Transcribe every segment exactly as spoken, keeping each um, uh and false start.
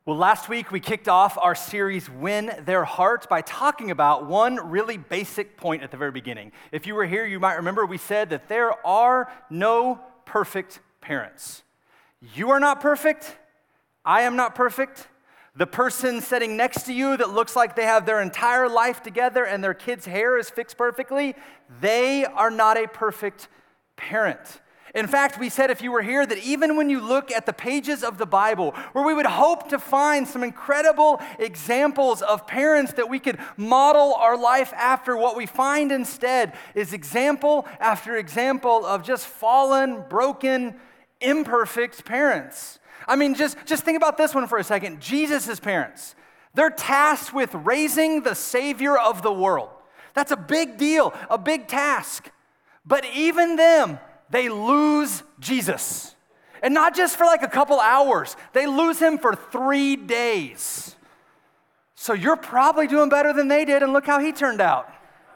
Well, last week we kicked off our series, Win Their Heart, by talking about one really basic point at the very beginning. If you were here, you might remember we said that there are no perfect parents. You are not perfect. I am not perfect. The person sitting next to you that looks like they have their entire life together and their kid's hair is fixed perfectly, they are not a perfect parent. In fact, we said if you were here that even when you look at the pages of the Bible, where we would hope to find some incredible examples of parents that we could model our life after, what we find instead is example after example of just fallen, broken, imperfect parents. I mean, just, just think about this one for a second. Jesus' parents, they're tasked with raising the Savior of the world. That's a big deal, a big task. But even them, they lose Jesus. And not just for like a couple hours. They lose him for three days. So you're probably doing better than they did, and look how he turned out.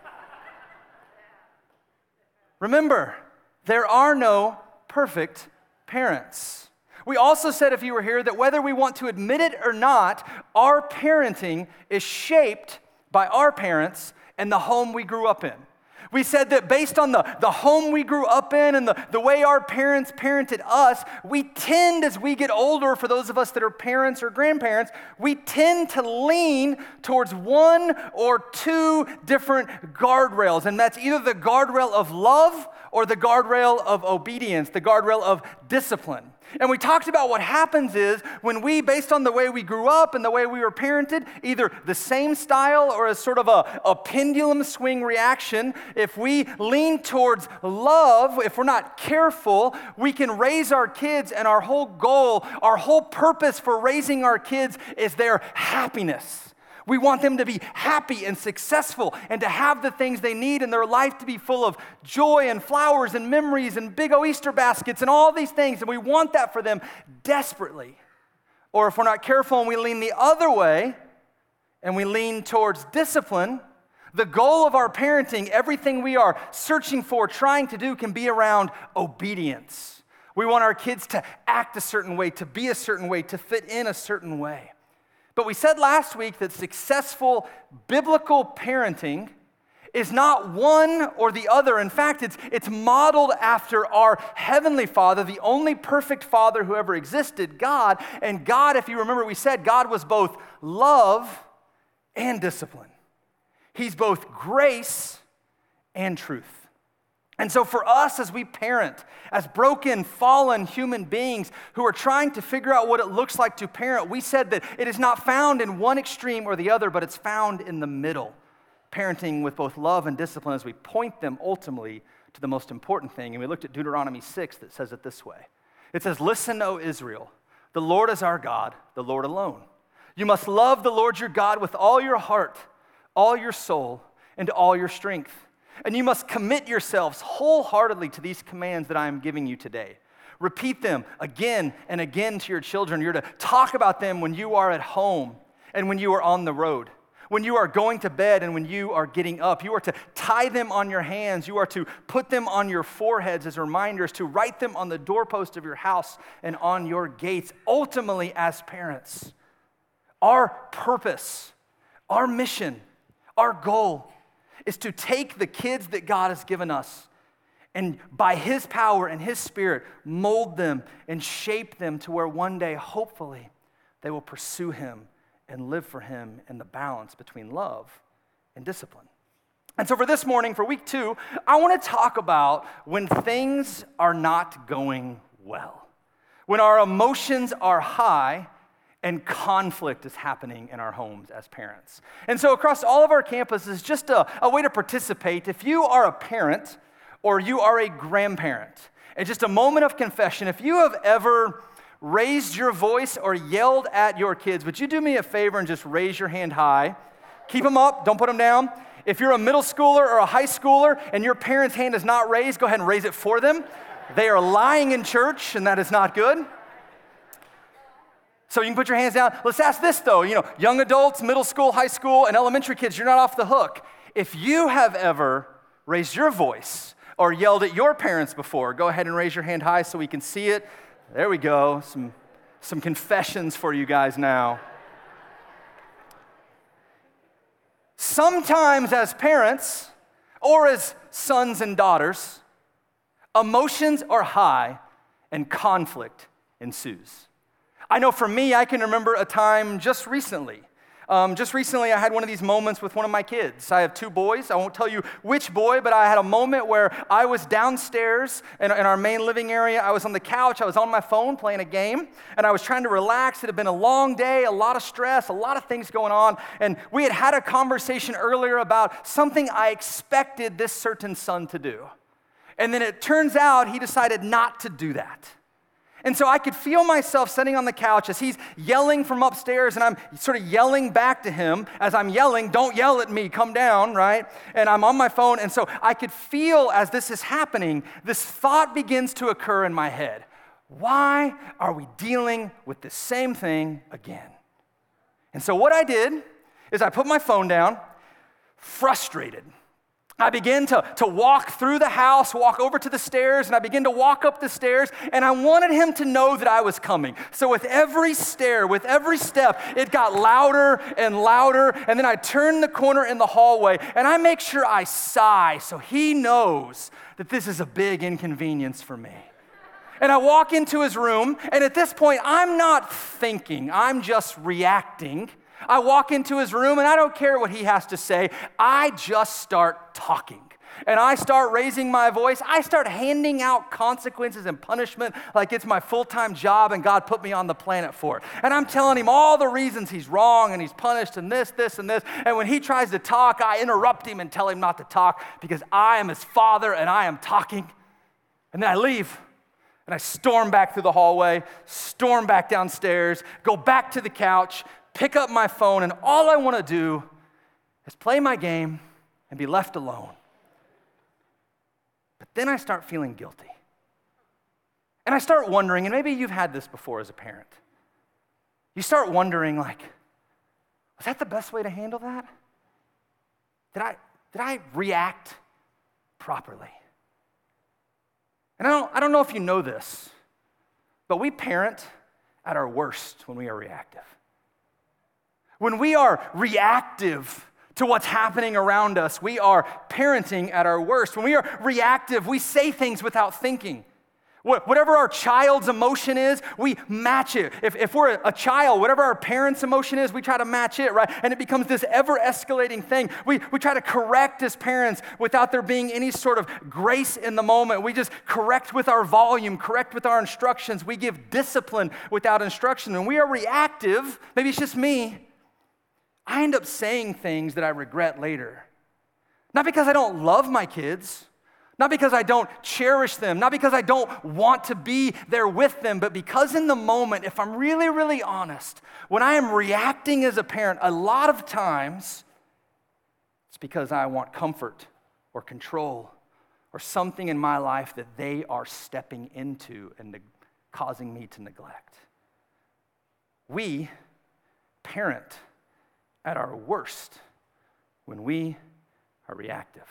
Remember, there are no perfect parents. We also said, if you were here, that whether we want to admit it or not, our parenting is shaped by our parents and the home we grew up in. We said that based on the, the home we grew up in and the, the way our parents parented us, we tend, as we get older, for those of us that are parents or grandparents, we tend to lean towards one or two different guardrails. And that's either the guardrail of love or the guardrail of obedience, the guardrail of discipline. And we talked about what happens is when we, based on the way we grew up and the way we were parented, either the same style or as sort of a, a pendulum swing reaction, if we lean towards love, if we're not careful, we can raise our kids, and our whole goal, our whole purpose for raising our kids is their happiness. We want them to be happy and successful and to have the things they need in their life to be full of joy and flowers and memories and big old Easter baskets and all these things. And we want that for them desperately. Or if we're not careful and we lean the other way and we lean towards discipline, the goal of our parenting, everything we are searching for, trying to do, can be around obedience. We want our kids to act a certain way, to be a certain way, to fit in a certain way. But we said last week that successful biblical parenting is not one or the other. In fact, it's, it's modeled after our Heavenly Father, the only perfect Father who ever existed, God. And God, if you remember, we said God was both love and discipline. He's both grace and truth. And so for us as we parent, as broken, fallen human beings who are trying to figure out what it looks like to parent, we said that it is not found in one extreme or the other, but it's found in the middle. Parenting with both love and discipline as we point them ultimately to the most important thing. And we looked at Deuteronomy six that says it this way. It says, "Listen, O Israel, the Lord is our God, the Lord alone. You must love the Lord your God with all your heart, all your soul, and all your strength. And you must commit yourselves wholeheartedly to these commands that I am giving you today. Repeat them again and again to your children. You're to talk about them when you are at home and when you are on the road, when you are going to bed and when you are getting up. You are to tie them on your hands. You are to put them on your foreheads as reminders, to write them on the doorpost of your house and on your gates." Ultimately, as parents, our purpose, our mission, our goal is to take the kids that God has given us and by His power and His Spirit, mold them and shape them to where one day, hopefully, they will pursue Him and live for Him in the balance between love and discipline. And so for this morning, for week two, I want to talk about when things are not going well, when our emotions are high and conflict is happening in our homes as parents. And so across all of our campuses, just a, a way to participate, if you are a parent or you are a grandparent, and just a moment of confession, if you have ever raised your voice or yelled at your kids, would you do me a favor and just raise your hand high? Keep them up, don't put them down. If you're a middle schooler or a high schooler and your parent's hand is not raised, go ahead and raise it for them. They are lying in church, and that is not good. So you can put your hands down. Let's ask this though, you know, young adults, middle school, high school, and elementary kids, you're not off the hook. If you have ever raised your voice or yelled at your parents before, go ahead and raise your hand high so we can see it. There we go. Some Some confessions for you guys now. Sometimes as parents, or as sons and daughters, emotions are high and conflict ensues. I know for me, I can remember a time just recently. Um, just recently, I had one of these moments with one of my kids. I have two boys. I won't tell you which boy, but I had a moment where I was downstairs in, in our main living area. I was on the couch. I was on my phone playing a game, and I was trying to relax. It had been a long day, a lot of stress, a lot of things going on, and we had had a conversation earlier about something I expected this certain son to do. And then it turns out he decided not to do that. And so I could feel myself sitting on the couch as he's yelling from upstairs, and I'm sort of yelling back to him as I'm yelling, don't yell at me, come down, right? And I'm on my phone, and so I could feel as this is happening, this thought begins to occur in my head. Why are we dealing with the same thing again? And so what I did is I put my phone down, frustrated. I began to, to walk through the house, walk over to the stairs, and I began to walk up the stairs, and I wanted him to know that I was coming. So with every stair, with every step, it got louder and louder, and then I turned the corner in the hallway, and I make sure I sigh so he knows that this is a big inconvenience for me. And I walk into his room, and at this point, I'm not thinking, I'm just reacting. I walk into his room, and I don't care what he has to say. I just start talking. And I start raising my voice. I start handing out consequences and punishment like it's my full-time job and God put me on the planet for it. And I'm telling him all the reasons he's wrong and he's punished and this, this, and this. And when he tries to talk, I interrupt him and tell him not to talk because I am his father and I am talking. And then I leave. And I storm back through the hallway, storm back downstairs, go back to the couch, pick up my phone, and all I want to do is play my game and be left alone. But then I start feeling guilty. And I start wondering, and maybe you've had this before as a parent. You start wondering, like, was that the best way to handle that? Did I, did I react properly? And I don't, I don't know if you know this, but we parent at our worst when we are reactive. When we are reactive to what's happening around us, we are parenting at our worst. When we are reactive, we say things without thinking. Whatever our child's emotion is, we match it. If, if we're a child, whatever our parents' emotion is, we try to match it, right? And it becomes this ever-escalating thing. We, we try to correct as parents without there being any sort of grace in the moment. We just correct with our volume, correct with our instructions. We give discipline without instruction. When we are reactive, maybe it's just me, I end up saying things that I regret later. Not because I don't love my kids, not because I don't cherish them, not because I don't want to be there with them, but because in the moment, if I'm really, really honest, when I am reacting as a parent, a lot of times, it's because I want comfort or control or something in my life that they are stepping into and causing me to neglect. We parent at our worst when we are reactive.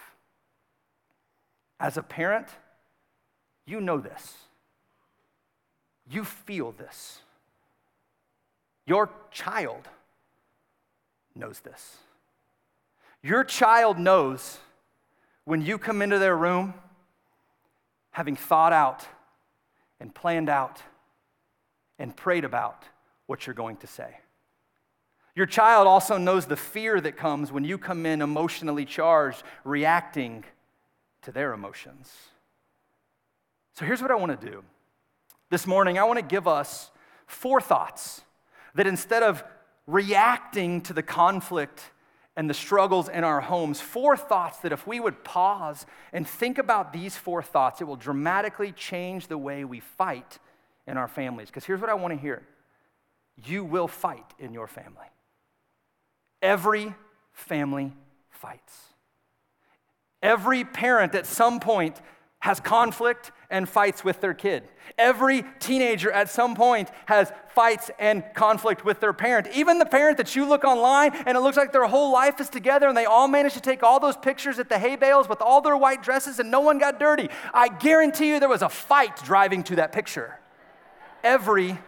As a parent, you know this. You feel this. Your child knows this. Your child knows when you come into their room having thought out and planned out and prayed about what you're going to say. Your child also knows the fear that comes when you come in emotionally charged, reacting to their emotions. So here's what I want to do. This morning, I want to give us four thoughts that instead of reacting to the conflict and the struggles in our homes, four thoughts that if we would pause and think about these four thoughts, it will dramatically change the way we fight in our families. Because here's what I want to hear. You will fight in your family. Every family fights. Every parent at some point has conflict and fights with their kid. Every teenager at some point has fights and conflict with their parent. Even the parent that you look online and it looks like their whole life is together and they all managed to take all those pictures at the hay bales with all their white dresses and no one got dirty. I guarantee you there was a fight driving to that picture. Every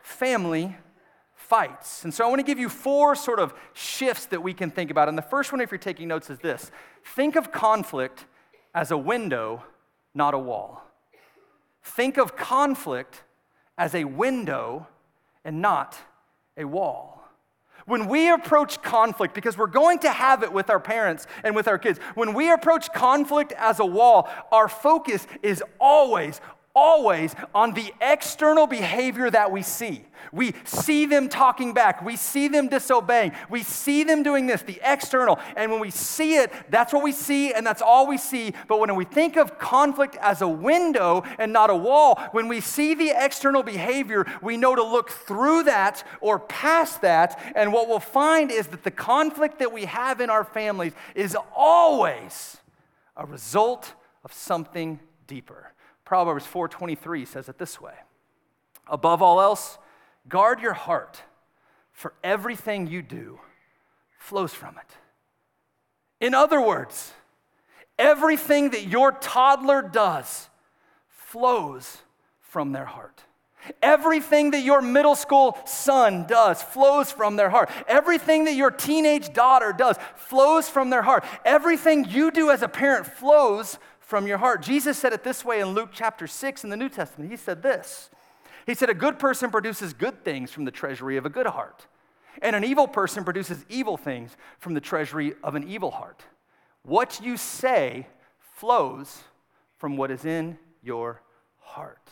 family fights. And so I want to give you four sort of shifts that we can think about. And the first one, if you're taking notes, is this. Think of conflict as a window, not a wall. Think of conflict as a window and not a wall. When we approach conflict, because we're going to have it with our parents and with our kids, when we approach conflict as a wall, our focus is always, always on the external behavior that we see. We see them talking back. We see them disobeying. We see them doing this, the external. And when we see it, that's what we see, and that's all we see. But when we think of conflict as a window and not a wall, when we see the external behavior, we know to look through that or past that. And what we'll find is that the conflict that we have in our families is always a result of something deeper. Proverbs four twenty-three says it this way. Above all else, guard your heart, for everything you do flows from it. In other words, everything that your toddler does flows from their heart. Everything that your middle school son does flows from their heart. Everything that your teenage daughter does flows from their heart. Everything you do as a parent flows from your heart. Jesus said it this way in Luke chapter six in the New Testament. He said this. He said, a good person produces good things from the treasury of a good heart, and an evil person produces evil things from the treasury of an evil heart. What you say flows from what is in your heart.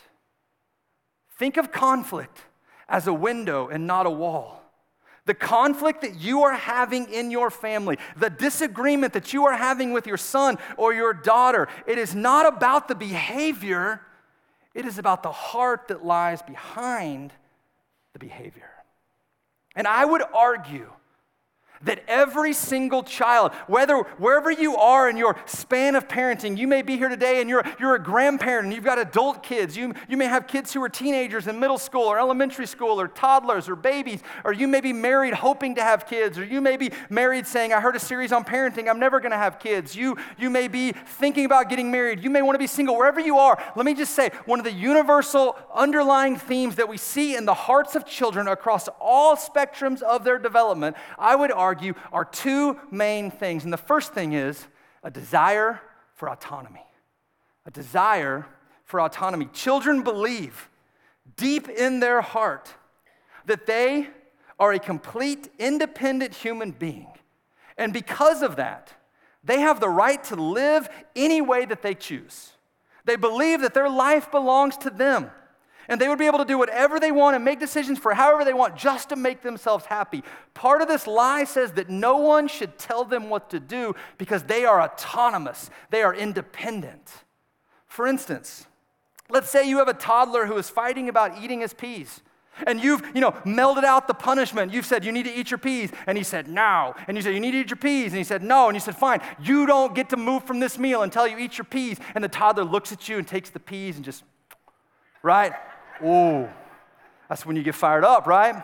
Think of conflict as a window and not a wall. The conflict that you are having in your family, the disagreement that you are having with your son or your daughter, it is not about the behavior, it is about the heart that lies behind the behavior. And I would argue that every single child, whether wherever you are in your span of parenting, you may be here today and you're, you're a grandparent and you've got adult kids. You, you may have kids who are teenagers in middle school or elementary school or toddlers or babies, or you may be married hoping to have kids, or you may be married saying, I heard a series on parenting, I'm never going to have kids. You, you may be thinking about getting married. You may want to be single. Wherever you are, let me just say, one of the universal underlying themes that we see in the hearts of children across all spectrums of their development, I would argue, are two main things. And the first thing is a desire for autonomy. A desire for autonomy. Children believe deep in their heart that they are a complete, independent human being. And because of that, they have the right to live any way that they choose. They believe that their life belongs to them. And they would be able to do whatever they want and make decisions for however they want just to make themselves happy. Part of this lie says that no one should tell them what to do because they are autonomous. They are independent. For instance, let's say you have a toddler who is fighting about eating his peas. And you've, you know, melded out the punishment. You've said, you need to eat your peas. And he said, no. And you said, you need to eat your peas. And he said, no. And you said, fine. You don't get to move from this meal until you eat your peas. And the toddler looks at you and takes the peas and just, right? Oh, that's when you get fired up, right?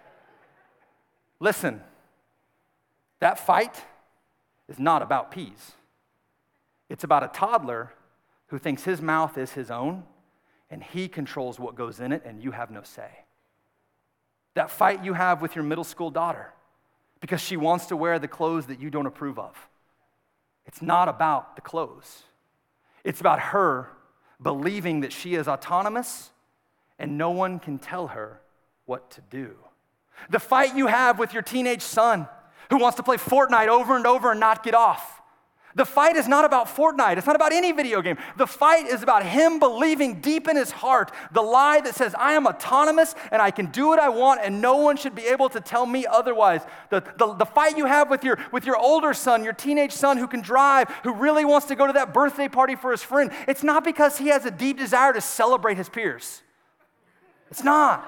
Listen, that fight is not about peas. It's about a toddler who thinks his mouth is his own and he controls what goes in it and you have no say. That fight you have with your middle school daughter because she wants to wear the clothes that you don't approve of. It's not about the clothes. It's about her believing that she is autonomous and no one can tell her what to do. The fight you have with your teenage son who wants to play Fortnite over and over and not get off. The fight is not about Fortnite. It's not about any video game. The fight is about him believing deep in his heart the lie that says, I am autonomous and I can do what I want and no one should be able to tell me otherwise. The, the, the fight you have with your, with your older son, your teenage son who can drive, who really wants to go to that birthday party for his friend, it's not because he has a deep desire to celebrate his peers. It's not.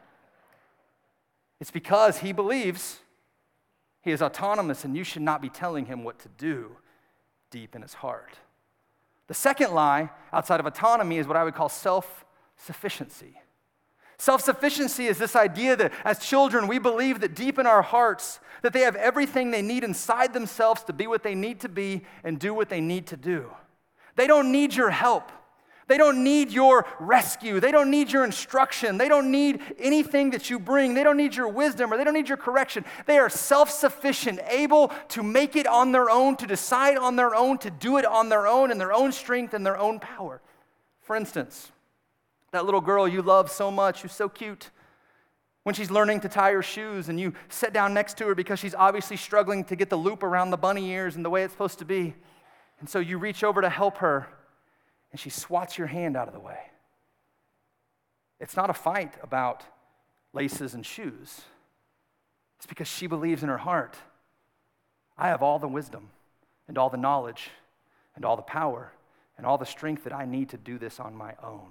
It's because he believes he is autonomous and you should not be telling him what to do deep in his heart. The second lie outside of autonomy is what I would call self-sufficiency. Self-sufficiency is this idea that as children we believe that deep in our hearts that they have everything they need inside themselves to be what they need to be and do what they need to do. They don't need your help. They don't need your rescue. They don't need your instruction. They don't need anything that you bring. They don't need your wisdom or they don't need your correction. They are self-sufficient, able to make it on their own, to decide on their own, to do it on their own in their own strength and their own power. For instance, that little girl you love so much, who's so cute, when she's learning to tie her shoes and you sit down next to her because she's obviously struggling to get the loop around the bunny ears and the way it's supposed to be. And so you reach over to help her, and she swats your hand out of the way. It's not a fight about laces and shoes. It's because she believes in her heart, I have all the wisdom and all the knowledge and all the power and all the strength that I need to do this on my own.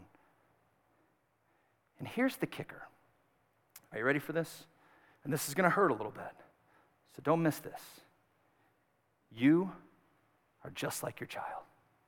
And here's the kicker. Are you ready for this? And this is going to hurt a little bit, so don't miss this. You are just like your child.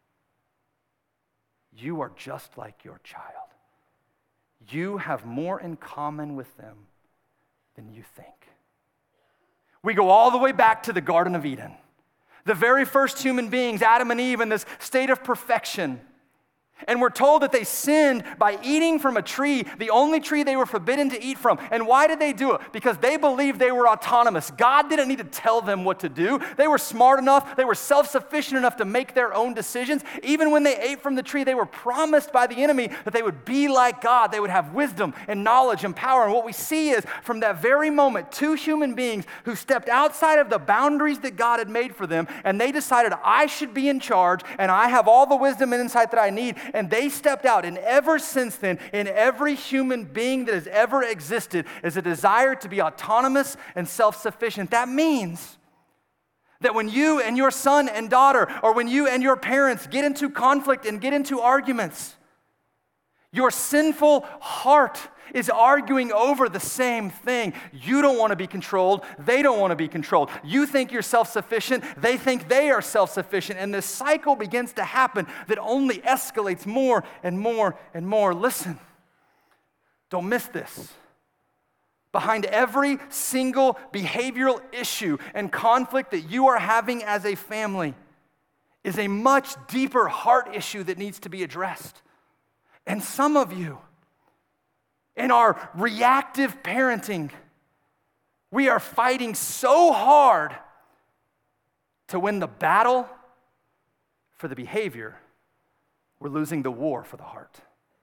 You are just like your child. You have more in common with them than you think. We go all the way back to the Garden of Eden. The very first human beings, Adam and Eve, in this state of perfection. And we're told that they sinned by eating from a tree, the only tree they were forbidden to eat from. And why did they do it? Because they believed they were autonomous. God didn't need to tell them what to do. They were smart enough, they were self-sufficient enough to make their own decisions. Even when they ate from the tree, they were promised by the enemy that they would be like God. They would have wisdom and knowledge and power. And what we see is, from that very moment, two human beings who stepped outside of the boundaries that God had made for them, and they decided, I should be in charge, and I have all the wisdom and insight that I need. And they stepped out, and ever since then, in every human being that has ever existed is a desire to be autonomous and self-sufficient. That means that when you and your son and daughter, or when you and your parents get into conflict and get into arguments, your sinful heart is arguing over the same thing. You don't want to be controlled. They don't want to be controlled. You think you're self-sufficient. They think they are self-sufficient. And this cycle begins to happen that only escalates more and more and more. Listen, don't miss this. Behind every single behavioral issue and conflict that you are having as a family is a much deeper heart issue that needs to be addressed. And some of you, in our reactive parenting, we are fighting so hard to win the battle for the behavior, we're losing the war for the heart.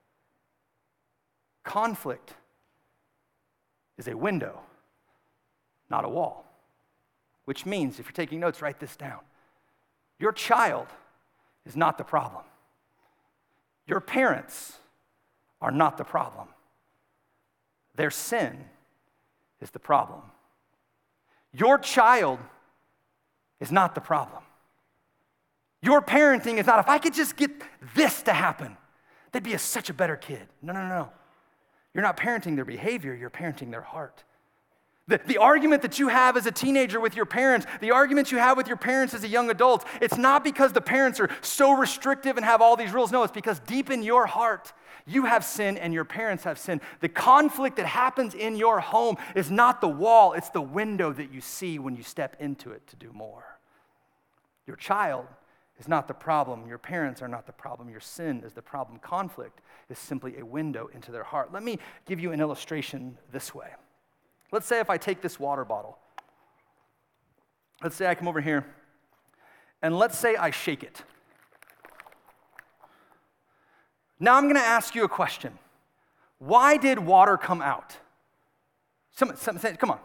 Conflict is a window, not a wall. Which means, if you're taking notes, write this down. Your child is not the problem. Your parents are not the problem. Their sin is the problem. Your child is not the problem. Your parenting is not, if I could just get this to happen, they'd be a, such a better kid. No, no, no. You're not parenting their behavior, you're parenting their heart. The, the argument that you have as a teenager with your parents, the argument you have with your parents as a young adult, it's not because the parents are so restrictive and have all these rules. No, it's because deep in your heart, you have sin and your parents have sin. The conflict that happens in your home is not the wall, it's the window that you see when you step into it to do more. Your child is not the problem. Your parents are not the problem. Your sin is the problem. Conflict is simply a window into their heart. Let me give you an illustration this way. Let's say if I take this water bottle. Let's say I come over here, and let's say I shake it. Now I'm going to ask you a question. Why did water come out? Some, some, say, come on.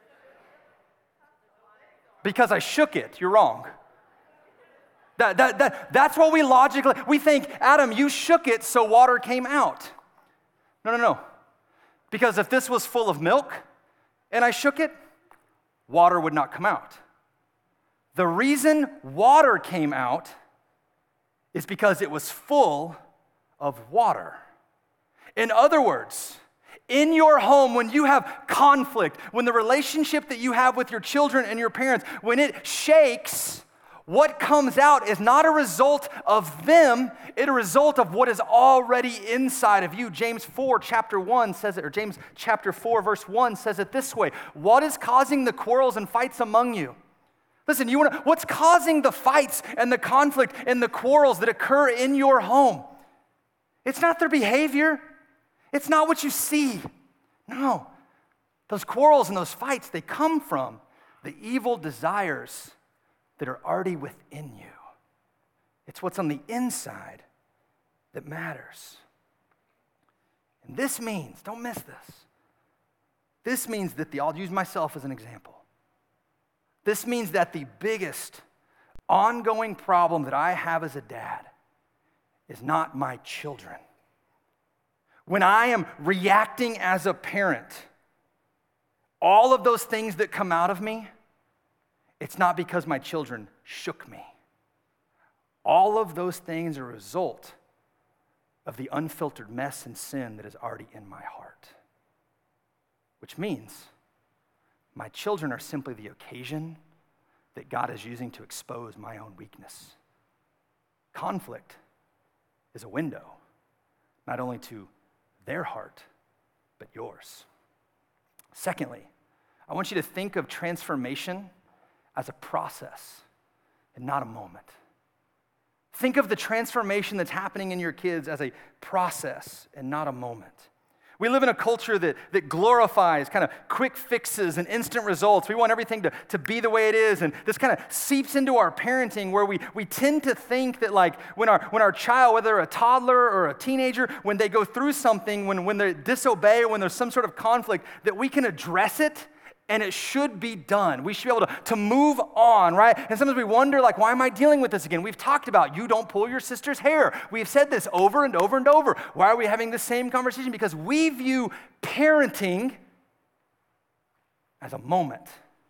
Because I shook it. You're wrong. That, that, that, that's what we logically, we think, Adam, you shook it, so water came out. No, no, no. Because if this was full of milk and I shook it, water would not come out. The reason water came out is because it was full of water. In other words, in your home, when you have conflict, when the relationship that you have with your children and your parents, when it shakes, what comes out is not a result of them, it's a result of what is already inside of you. James four, chapter one says it, or James chapter four, verse one says it this way. What is causing the quarrels and fights among you? Listen, you want to, what's causing the fights and the conflict and the quarrels that occur in your home? It's not their behavior. It's not what you see. No. Those quarrels and those fights, they come from the evil desires that are already within you. It's what's on the inside that matters. And this means, don't miss this, this means that the, I'll use myself as an example. This means that the biggest ongoing problem that I have as a dad is not my children. When I am reacting as a parent, all of those things that come out of me, it's not because my children shook me. All of those things are a result of the unfiltered mess and sin that is already in my heart. Which means my children are simply the occasion that God is using to expose my own weakness. Conflict is a window, not only to their heart, but yours. Secondly, I want you to think of transformation as a process and not a moment. Think of the transformation that's happening in your kids as a process and not a moment. We live in a culture that, that glorifies kind of quick fixes and instant results. We want everything to, to be the way it is, and this kind of seeps into our parenting where we, we tend to think that like when our, when our child, whether a toddler or a teenager, when they go through something, when, when they disobey or when there's some sort of conflict, that we can address it and it should be done. We should be able to, to move on, right? And sometimes we wonder, like, why am I dealing with this again? We've talked about you don't pull your sister's hair. We've said this over and over and over. Why are we having the same conversation? Because we view parenting as a moment.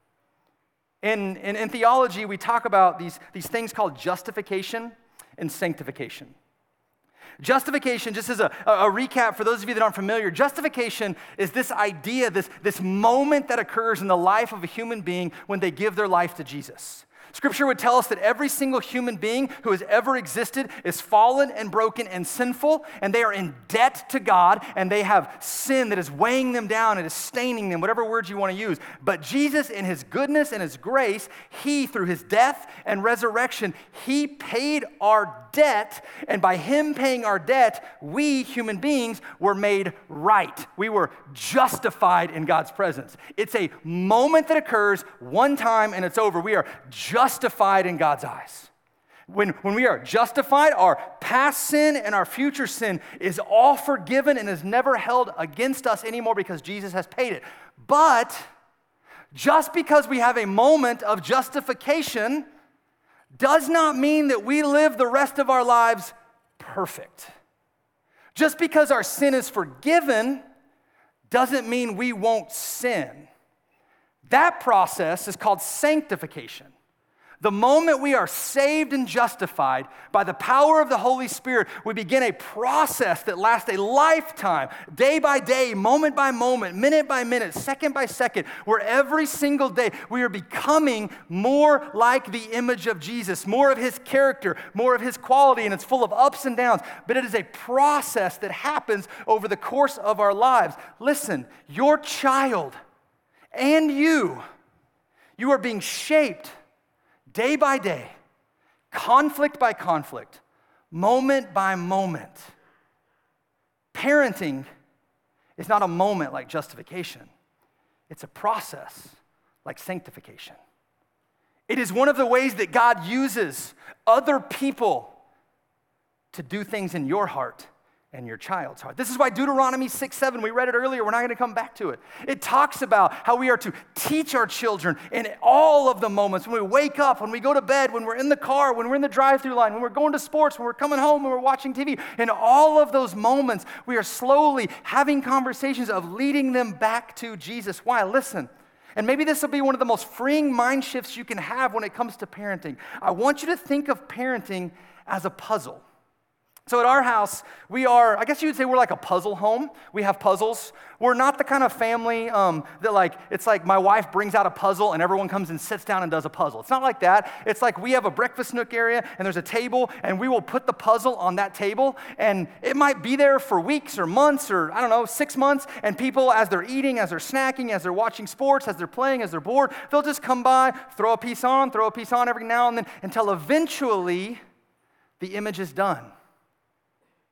In, in, in theology, we talk about these, these things called justification and sanctification. Justification, just as a, a recap for those of you that aren't familiar, justification is this idea, this, this moment that occurs in the life of a human being when they give their life to Jesus. Scripture would tell us that every single human being who has ever existed is fallen and broken and sinful, and they are in debt to God, and they have sin that is weighing them down and is staining them, whatever words you want to use. But Jesus, in his goodness and his grace, he, through his death and resurrection, he paid our debt, and by him paying our debt, we human beings were made right. We were justified in God's presence. It's a moment that occurs one time and it's over. We are justified in God's eyes. When, when we are justified, our past sin and our future sin is all forgiven and is never held against us anymore because Jesus has paid it. But just because we have a moment of justification does not mean that we live the rest of our lives perfect. Just because our sin is forgiven doesn't mean we won't sin. That process is called sanctification. The moment we are saved and justified by the power of the Holy Spirit, we begin a process that lasts a lifetime, day by day, moment by moment, minute by minute, second by second, where every single day we are becoming more like the image of Jesus, more of his character, more of his quality, and it's full of ups and downs, but it is a process that happens over the course of our lives. Listen, your child and you, you are being shaped day by day, conflict by conflict, moment by moment. Parenting is not a moment like justification. It's a process like sanctification. It is one of the ways that God uses other people to do things in your heart and your child's heart. This is why Deuteronomy six seven, we read it earlier, we're not going to come back to it. It talks about how we are to teach our children in all of the moments, when we wake up, when we go to bed, when we're in the car, when we're in the drive-through line, when we're going to sports, when we're coming home, when we're watching T V. In all of those moments, we are slowly having conversations of leading them back to Jesus. Why? Listen, and maybe this will be one of the most freeing mind shifts you can have when it comes to parenting. I want you to think of parenting as a puzzle. So at our house, we are, I guess you would say we're like a puzzle home. We have puzzles. We're not the kind of family um, that like, it's like my wife brings out a puzzle and everyone comes and sits down and does a puzzle. It's not like that. It's like we have a breakfast nook area and there's a table and we will put the puzzle on that table and it might be there for weeks or months or, I don't know, six months. And people, as they're eating, as they're snacking, as they're watching sports, as they're playing, as they're bored, they'll just come by, throw a piece on, throw a piece on every now and then until eventually the image is done.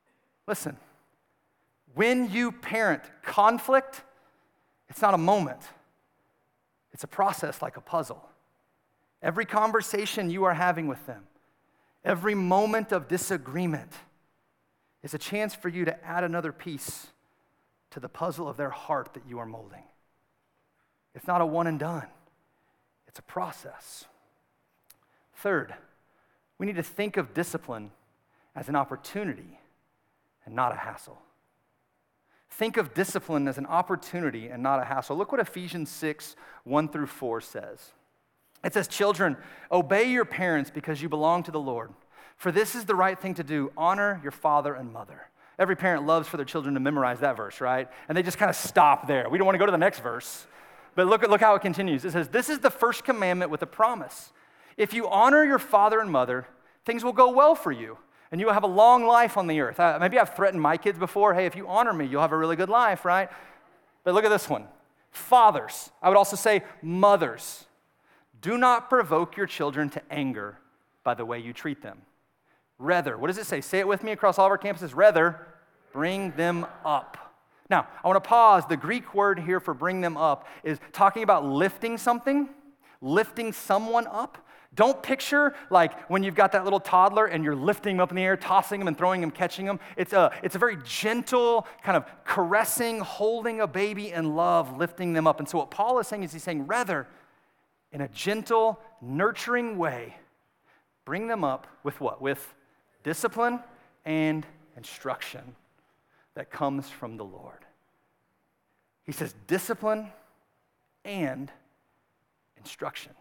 Listen, when you parent conflict, it's not a moment. It's a process like a puzzle. Every conversation you are having with them, every moment of disagreement is a chance for you to add another piece to the puzzle of their heart that you are molding. It's not a one and done. It's a process. Third, we need to think of discipline as an opportunity and not a hassle. Think of discipline as an opportunity and not a hassle. Look what Ephesians six, one through four says. It says, "Children, obey your parents because you belong to the Lord. For this is the right thing to do. Honor your father and mother." Every parent loves for their children to memorize that verse, right? And they just kind of stop there. We don't want to go to the next verse. But look, look how it continues. It says, "This is the first commandment with a promise. If you honor your father and mother, things will go well for you, and you will have a long life on the earth." Uh, maybe I've threatened my kids before. Hey, if you honor me, you'll have a really good life, right? But look at this one. "Fathers," I would also say mothers, "do not provoke your children to anger by the way you treat them. Rather," what does it say? Say it with me across all of our campuses. "Rather, bring them up." Now, I want to pause. The Greek word here for bring them up is talking about lifting something, lifting someone up. Don't picture like when you've got that little toddler and you're lifting them up in the air, tossing them and throwing them, catching them. It's a, it's a very gentle, kind of caressing, holding a baby in love, lifting them up. And so what Paul is saying is he's saying, rather, in a gentle, nurturing way, bring them up with what? With discipline and instruction that comes from the Lord. He says discipline and instruction.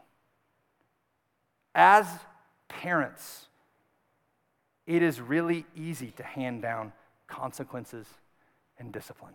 As parents, it is really easy to hand down consequences and discipline.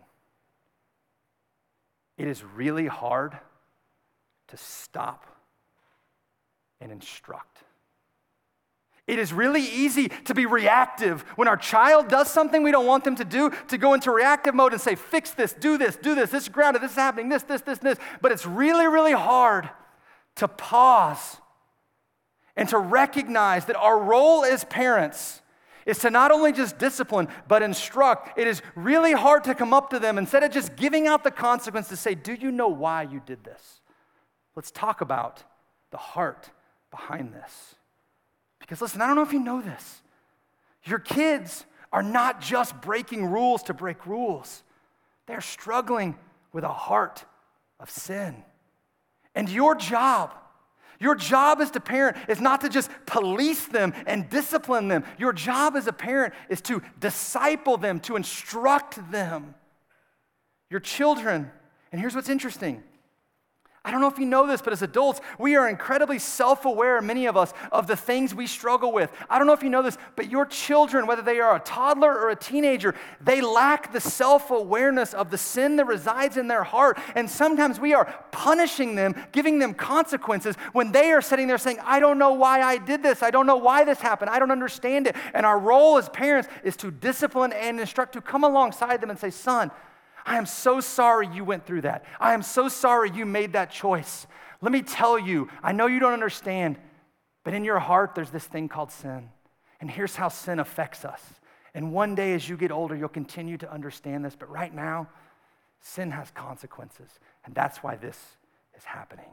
It is really hard to stop and instruct. It is really easy to be reactive. When our child does something we don't want them to do, to go into reactive mode and say, fix this, do this, do this, this is grounded, this is happening, this, this, this, this. But it's really, really hard to pause and to recognize that our role as parents is to not only just discipline, but instruct. It is really hard to come up to them instead of just giving out the consequence to say, do you know why you did this? Let's talk about the heart behind this. Because listen, I don't know if you know this. Your kids are not just breaking rules to break rules. They're struggling with a heart of sin. And your job, your job as a parent is not to just police them and discipline them. Your job as a parent is to disciple them, to instruct them. Your children, and here's what's interesting. I don't know if you know this, but as adults, we are incredibly self-aware, many of us, of the things we struggle with. I don't know if you know this, but your children, whether they are a toddler or a teenager, they lack the self-awareness of the sin that resides in their heart. And sometimes we are punishing them, giving them consequences when they are sitting there saying, I don't know why I did this. I don't know why this happened. I don't understand it. And our role as parents is to discipline and instruct, to come alongside them and say, son, I am so sorry you went through that. I am so sorry you made that choice. Let me tell you, I know you don't understand, but in your heart, there's this thing called sin. And here's how sin affects us. And one day as you get older, you'll continue to understand this. But right now, sin has consequences. And that's why this is happening.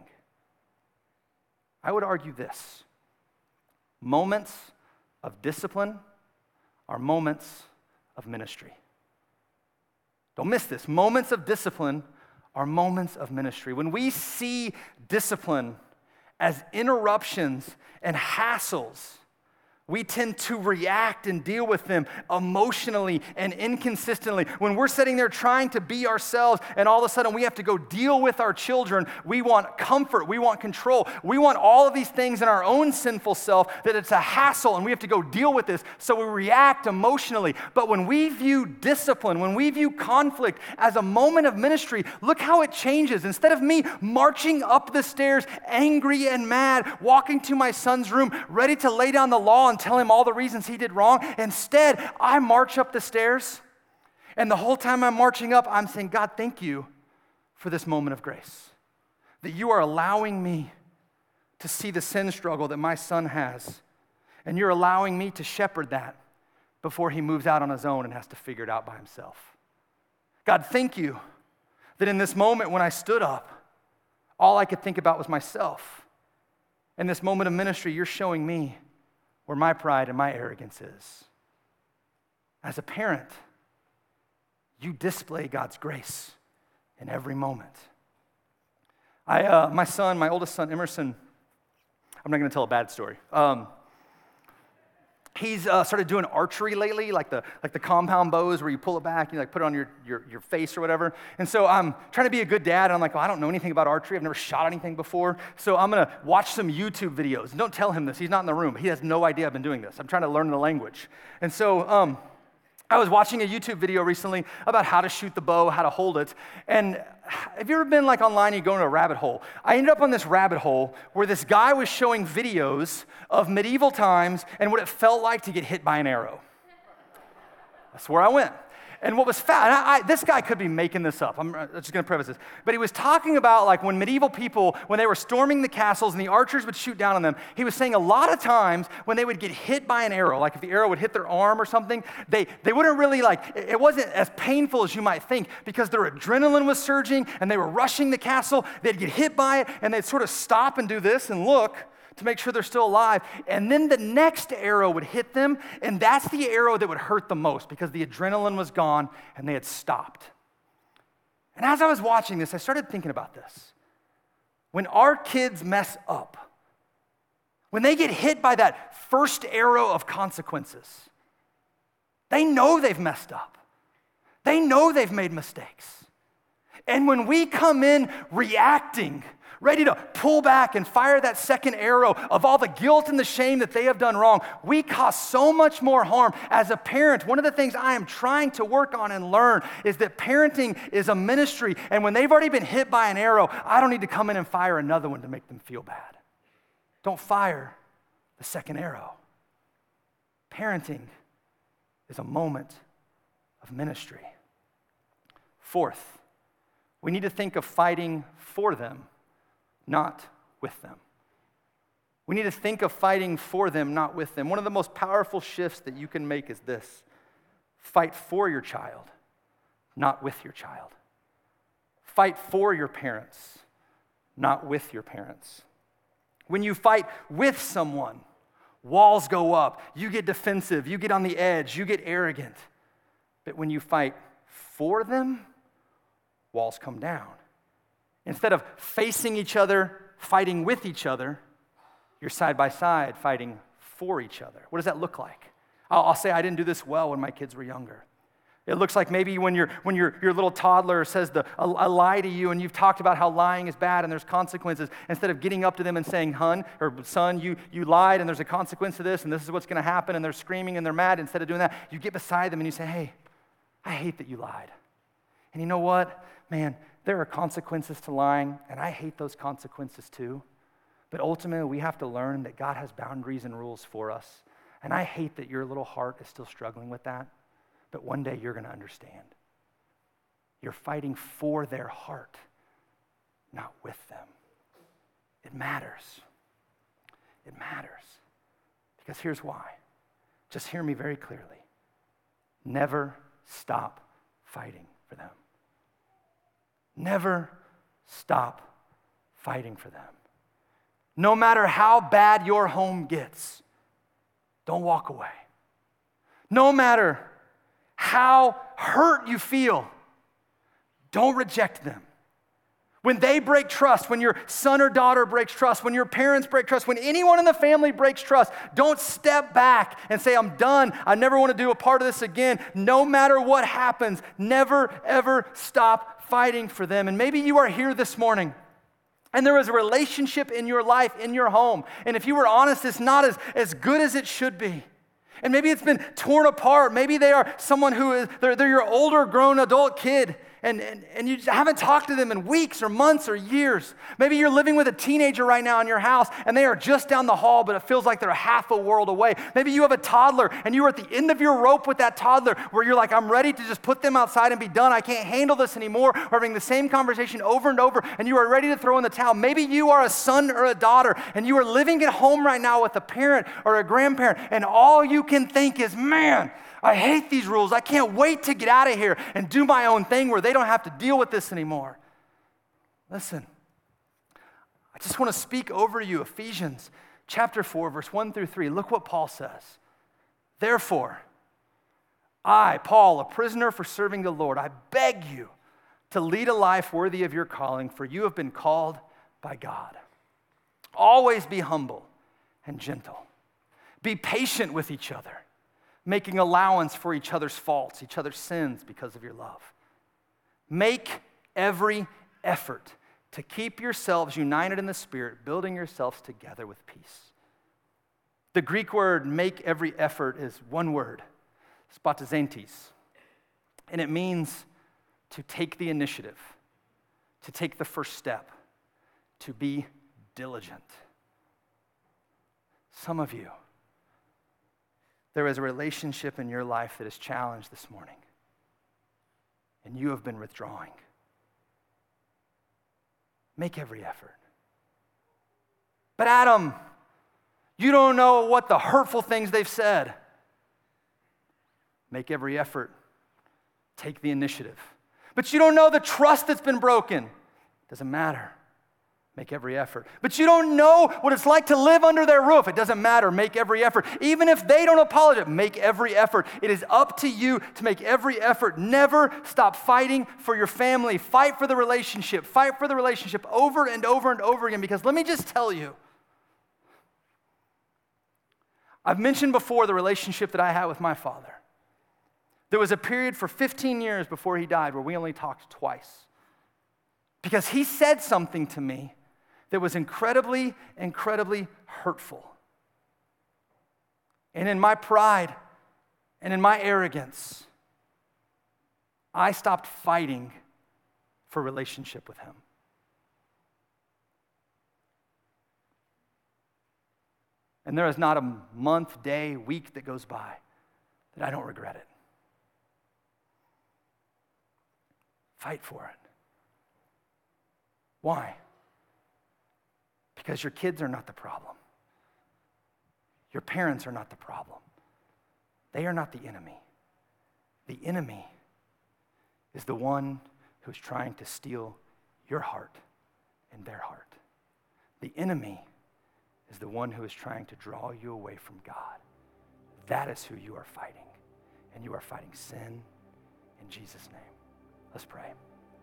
I would argue this. Moments of discipline are moments of ministry. Don't miss this. Moments of discipline are moments of ministry. When we see discipline as interruptions and hassles, we tend to react and deal with them emotionally and inconsistently. When we're sitting there trying to be ourselves and all of a sudden we have to go deal with our children, we want comfort, we want control, we want all of these things in our own sinful self, that it's a hassle and we have to go deal with this, so we react emotionally. But when we view discipline, when we view conflict as a moment of ministry, look how it changes. Instead of me marching up the stairs angry and mad, walking to my son's room, ready to lay down the law and tell him all the reasons he did wrong. Instead, I march up the stairs, and the whole time I'm marching up, I'm saying, God, thank you for this moment of grace, that you are allowing me to see the sin struggle that my son has, and you're allowing me to shepherd that before he moves out on his own and has to figure it out by himself. God, thank you that in this moment when I stood up, all I could think about was myself. In this moment of ministry, you're showing me where my pride and my arrogance is. As a parent, you display God's grace in every moment. I, uh, my son, my oldest son, Emerson, I'm not going to tell a bad story. Um, He's uh, started doing archery lately, like the like the compound bows where you pull it back, you like put it on your, your, your face or whatever. And so I'm trying to be a good dad, and I'm like, well, I don't know anything about archery. I've never shot anything before. So I'm going to watch some YouTube videos. And don't tell him this. He's not in the room. He has no idea I've been doing this. I'm trying to learn the language. And so um, I was watching a YouTube video recently about how to shoot the bow, how to hold it. And have you ever been like online, you go into a rabbit hole? I ended up on this rabbit hole where this guy was showing videos of medieval times and what it felt like to get hit by an arrow. That's where I went. And what was fat, and I, I, this guy could be making this up. I'm just going to preface this. But he was talking about like when medieval people, when they were storming the castles and the archers would shoot down on them, he was saying a lot of times when they would get hit by an arrow, like if the arrow would hit their arm or something, they, they wouldn't really like, it wasn't as painful as you might think because their adrenaline was surging and they were rushing the castle. They'd get hit by it and they'd sort of stop and do this and look to make sure they're still alive. And then the next arrow would hit them, and that's the arrow that would hurt the most because the adrenaline was gone and they had stopped. And as I was watching this, I started thinking about this. When our kids mess up, when they get hit by that first arrow of consequences, they know they've messed up. They know they've made mistakes. And when we come in reacting, ready to pull back and fire that second arrow of all the guilt and the shame that they have done wrong, we cause so much more harm. As a parent, one of the things I am trying to work on and learn is that parenting is a ministry, and when they've already been hit by an arrow, I don't need to come in and fire another one to make them feel bad. Don't fire the second arrow. Parenting is a moment of ministry. Fourth, we need to think of fighting for them, not with them. We need to think of fighting for them, not with them. One of the most powerful shifts that you can make is this: fight for your child, not with your child. Fight for your parents, not with your parents. When you fight with someone, walls go up, you get defensive, you get on the edge, you get arrogant. But when you fight for them, walls come down. Instead of facing each other, fighting with each other, you're side by side fighting for each other. What does that look like? I'll, I'll say I didn't do this well when my kids were younger. It looks like maybe when, you're, when your, your little toddler says the, a, a lie to you and you've talked about how lying is bad and there's consequences, instead of getting up to them and saying, hun, or son, you, you lied and there's a consequence to this and this is what's going to happen, and they're screaming and they're mad, instead of doing that, you get beside them and you say, hey, I hate that you lied. And you know what? Man, there are consequences to lying, and I hate those consequences too. But ultimately, we have to learn that God has boundaries and rules for us. And I hate that your little heart is still struggling with that, but one day you're going to understand. You're fighting for their heart, not with them. It matters. It matters. Because here's why. Just hear me very clearly. Never stop fighting for them. Never stop fighting for them. No matter how bad your home gets, don't walk away. No matter how hurt you feel, don't reject them. When they break trust, when your son or daughter breaks trust, when your parents break trust, when anyone in the family breaks trust, don't step back and say, I'm done. I never want to do a part of this again. No matter what happens, never, ever stop fighting for them. And maybe you are here this morning and there is a relationship in your life, in your home. And if you were honest, it's not as, as good as it should be. And maybe it's been torn apart. Maybe they are someone who is, they're, they're your older grown adult kid. And, and, and you haven't talked to them in weeks or months or years. Maybe you're living with a teenager right now in your house and they are just down the hall, but it feels like they're a half a world away. Maybe you have a toddler and you're at the end of your rope with that toddler where you're like, I'm ready to just put them outside and be done. I can't handle this anymore. Or having the same conversation over and over and you are ready to throw in the towel. Maybe you are a son or a daughter and you are living at home right now with a parent or a grandparent and all you can think is, man, I hate these rules. I can't wait to get out of here and do my own thing where they don't have to deal with this anymore. Listen, I just want to speak over you, Ephesians chapter four, verse one through three. Look what Paul says. Therefore, I, Paul, a prisoner for serving the Lord, I beg you to lead a life worthy of your calling, for you have been called by God. Always be humble and gentle. Be patient with each other, making allowance for each other's faults, each other's sins because of your love. Make every effort to keep yourselves united in the Spirit, building yourselves together with peace. The Greek word make every effort is one word, spatizentes, and it means to take the initiative, to take the first step, to be diligent. Some of you, there is a relationship in your life that is challenged this morning, and you have been withdrawing. Make every effort. But Adam, you don't know what the hurtful things they've said. Make every effort. Take the initiative. But you don't know the trust that's been broken. Doesn't matter. Make every effort. But you don't know what it's like to live under their roof. It doesn't matter. Make every effort. Even if they don't apologize, make every effort. It is up to you to make every effort. Never stop fighting for your family. Fight for the relationship. Fight for the relationship over and over and over again. Because let me just tell you, I've mentioned before the relationship that I had with my father. There was a period for fifteen years before he died where we only talked twice. Because he said something to me that was incredibly, incredibly hurtful. And in my pride and in my arrogance, I stopped fighting for relationship with him. And there is not a month, day, week that goes by that I don't regret it. Fight for it. Why? Because your kids are not the problem. Your parents are not the problem. They are not the enemy. The enemy is the one who's trying to steal your heart and their heart. The enemy is the one who is trying to draw you away from God. That is who you are fighting. And you are fighting sin in Jesus' name. Let's pray.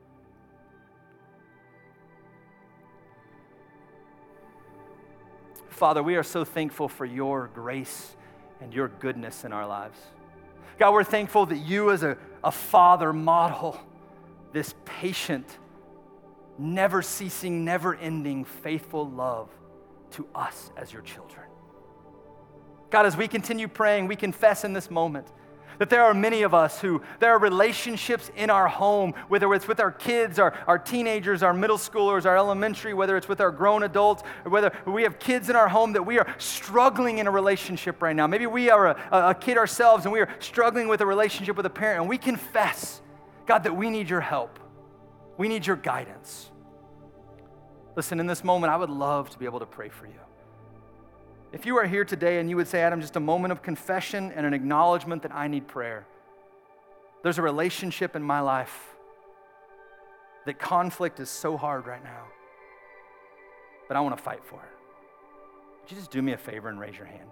Father, we are so thankful for your grace and your goodness in our lives. God, we're thankful that you as a, a father model this patient, never ceasing, never ending, faithful love to us as your children. God, as we continue praying, we confess in this moment that there are many of us who, there are relationships in our home, whether it's with our kids, our, our teenagers, our middle schoolers, our elementary, whether it's with our grown adults, or whether we have kids in our home that we are struggling in a relationship right now. Maybe we are a, a kid ourselves and we are struggling with a relationship with a parent, and we confess, God, that we need your help. We need your guidance. Listen, in this moment, I would love to be able to pray for you. If you are here today and you would say, Adam, just a moment of confession and an acknowledgement that I need prayer. There's a relationship in my life that conflict is so hard right now, but I want to fight for it. Would you just do me a favor and raise your hand?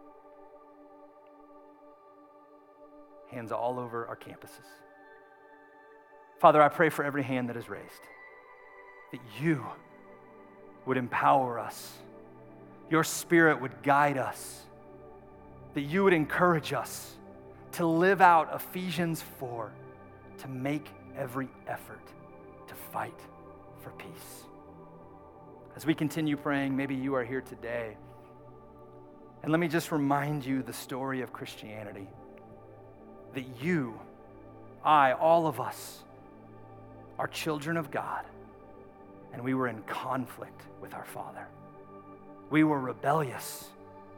Hands all over our campuses. Father, I pray for every hand that is raised, that you would empower us. Your Spirit would guide us, that you would encourage us to live out Ephesians four, to make every effort to fight for peace. As we continue praying, maybe you are here today, and let me just remind you the story of Christianity, that you, I, all of us, are children of God, and we were in conflict with our Father. We were rebellious,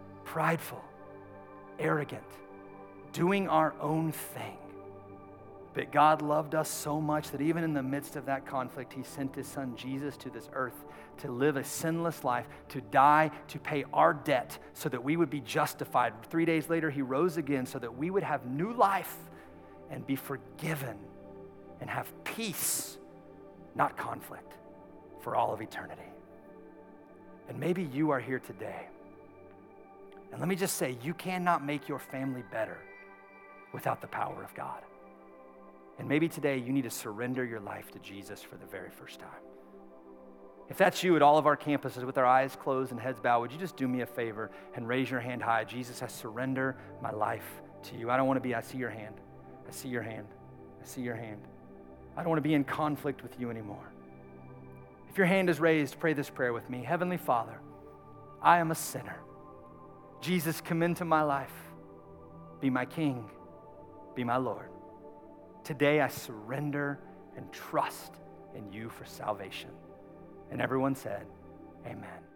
prideful, arrogant, doing our own thing. But God loved us so much that even in the midst of that conflict, he sent his son Jesus to this earth to live a sinless life, to die, to pay our debt so that we would be justified. Three days later, he rose again so that we would have new life and be forgiven and have peace, not conflict, for all of eternity. And maybe you are here today. And let me just say, you cannot make your family better without the power of God. And maybe today you need to surrender your life to Jesus for the very first time. If that's you at all of our campuses with our eyes closed and heads bowed, would you just do me a favor and raise your hand high? Jesus, I surrender my life to you. I don't want to be, I see your hand. I see your hand. I see your hand. I don't want to be in conflict with you anymore. If your hand is raised, pray this prayer with me. Heavenly Father, I am a sinner. Jesus, come into my life. Be my King. Be my Lord. Today I surrender and trust in you for salvation. And everyone said, amen.